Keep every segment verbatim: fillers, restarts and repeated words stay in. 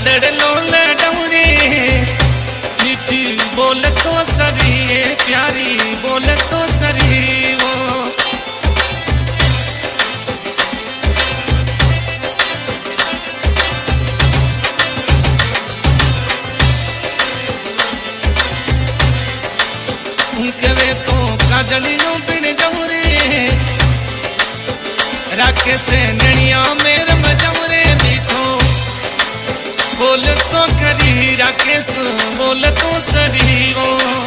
बादड़ लोल डौरे मीठी बोल तो सरी प्यारी बोल तो सरी वो उनके तो काजलियों बिन जौरे राखे से नैया मेरे मजौरे मीठो बोल तो करी राकेश बोल तो सरी वो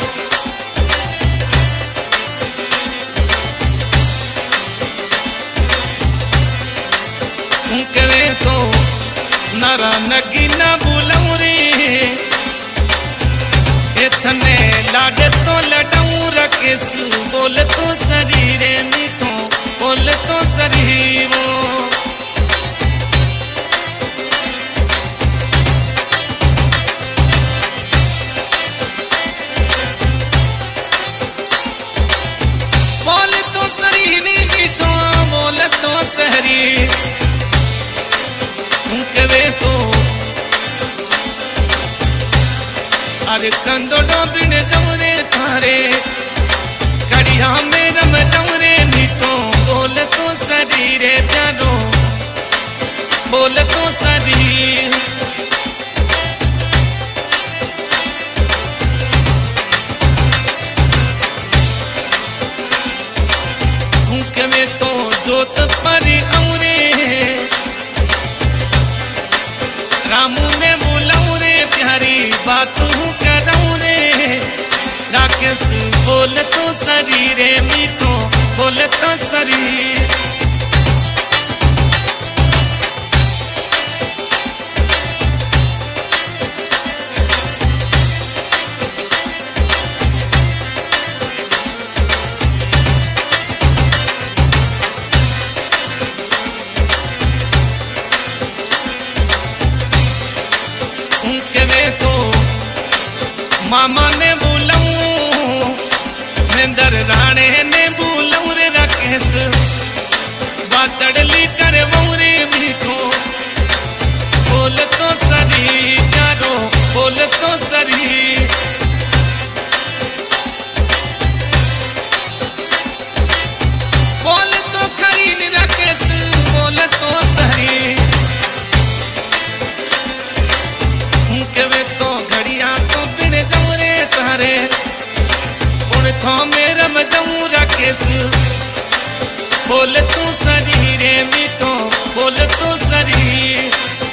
उनके तो नारा नगी ना बुलाऊ रे इतने लाड तो लडाऊ राकेश बोल तो सरी रे मीठो बोल तो सरी वो बोल तो सरी नी मीठो बोल तो सरी उनके वे तो अरे कंदोडो बिन जौरे थारे कड़िया में रम जौरे मीठो बोल तो सरी रे प्यारो बोल तो सरी में तो जोत परी औरे रामू ने बुलाऊ रे प्यारी बात कराऊ रे राकेश बोल तो सरी रे मीठो बोल तो सरी मामा ने बुलाऊ मेंदर राणे ने बुलाऊ रे राकेश बातड़ली कर रे मीठो बोल तो सरी प्यारो बोल तो सरी बोल तो खरी राकेश बोल तो सरी उनके वे तो घड़िया तो बिन जौरे तारे उन छो मेरा मजऊ राकेश बोल तू सरी रे मीठो बोल तू सरी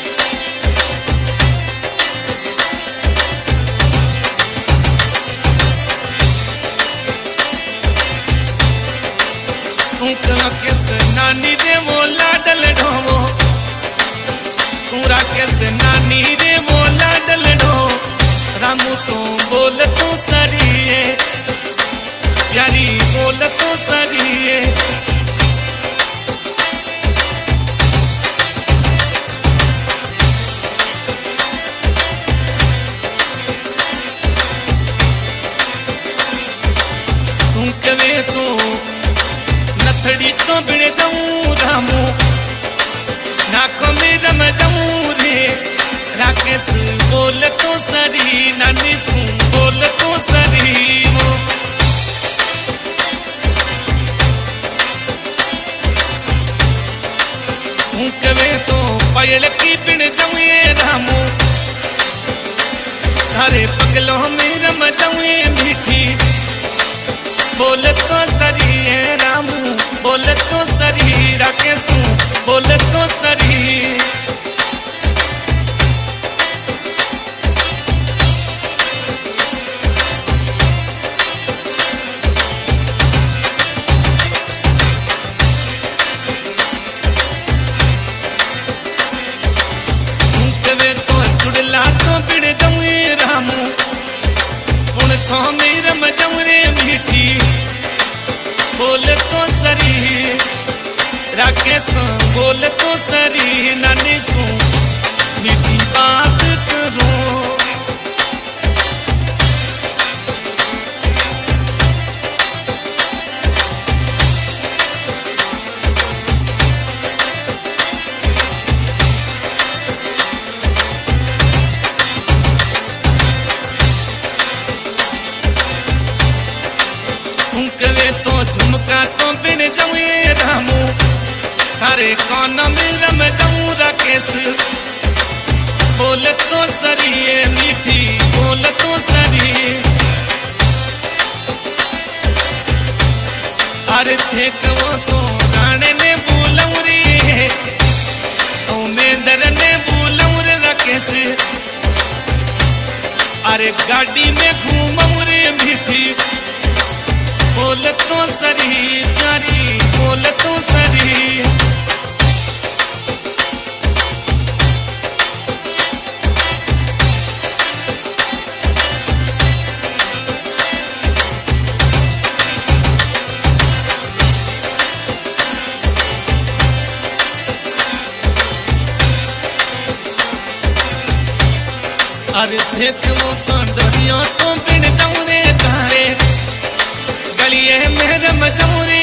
तू राकेश नानी रे वो लाडल ढोवो तू राकेश नानी रे वो लाडल ढो रामू तो बोल तो सरी प्यारी बोल तो सरी तू कवे तो नथड़ी तो बिन जाऊं रामू नाको में रम जाऊं रे राकेश बोल तो सरी नानी सू बोल तो सरी वो कवे तो पायल की बिन जाऊए रामू थारे पगलों में रम जाऊए मीठी बोल तो सरी रामू बोल तो सरी राकेश बोल तो सरी छो मेरा मजौरे मीठी बोल तो सरी राकेश बोल तो सरी नानी सू मीठी बात करो अरे गाड़ी में घूमऊ रे मीठी बोल तो सरी प्यारी बोल तो सरी। अरे देख वो तो डरियो तो बिन जाऊं रे तारे गलिए मेरे मजाऊं रे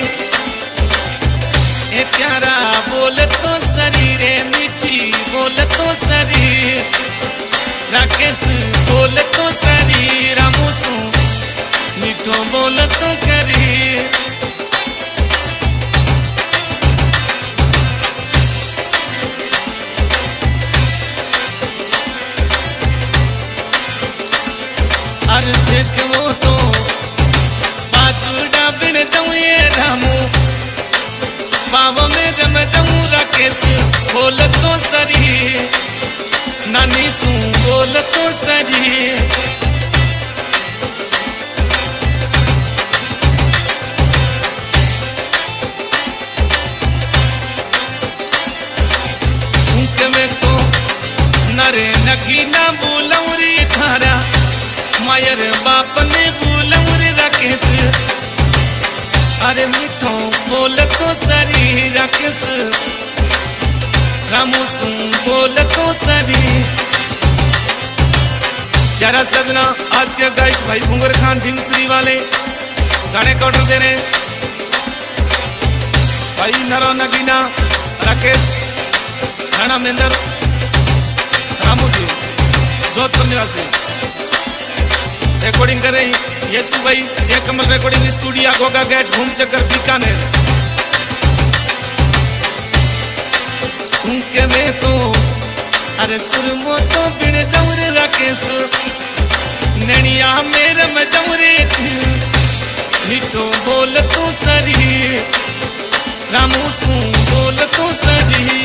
ए प्यारा बोल तो सरी रे मीठी बोल तो सरी राकेश बोल तो सरी रामूसू मीठो बोल तो करी। अरे देख वो तो बाजूड़ा बिन जाऊं ये रामू बाब में रम जाऊं राकेश बोल तो सरी नानी सू बोल तो सरी। में तो नरे नगी ना बोलऊं रे थारा मायर बाप ने बोलऊं रे राकेश अरे मीठो बोल तो सरी राकेश रामूसू बोल तो सरी। ग्यारह सजना आज के गायक भाई भूंगर खान ढिंगसरी वाले गाने का ऑर्डर दे रहे भाई नरो नगीना राकेश राणा मेंदर रामू जी जोधपुर निवासी रिकॉर्डिंग कर रही यशु भाई Jai Kamal recording studio Goga gate घूम चक्कर बीकानेर। उनके में तो अरे सुरमो तो बिन जाऊं रे राकेश नैनिया मेरे में जाऊं रे मीठो बोल तो सरी रामूसू बोल तो सरी।